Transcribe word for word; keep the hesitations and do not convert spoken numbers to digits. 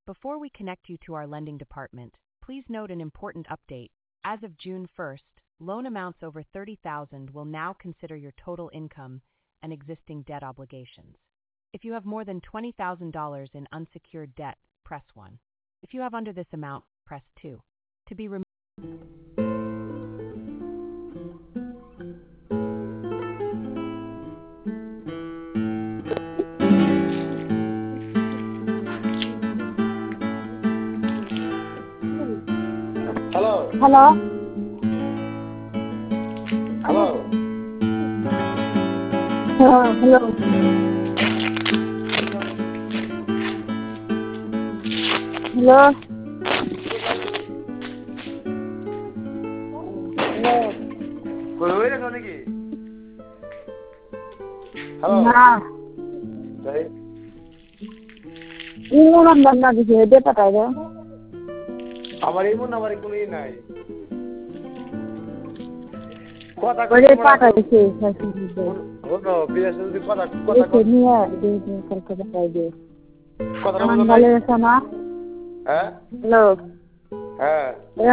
Before we connect you to our lending department, please note an important update. As of June first, loan amounts over thirty thousand dollars will now consider your total income and existing debt obligations. If you have more than twenty thousand dollars in unsecured debt, press one. If you have under this amount, press two. To be removed. Hello. Hello. Hello. Uh, hello. Hello. Hello. Hello. Hello. Nah. Đấy. Ini number na দিছে দে পাঠাই দাও আমার এই নাম্বারে কোনো ই নাই কথা ওরে কই পাঠাই দিছে হলো বিদেশে যদি কথা কথা কই নিয়ে দে দে কালকে পাঠাই দে কথা আমার বলো ভালো আছে না হ্যাঁ হ্যালো হ্যাঁ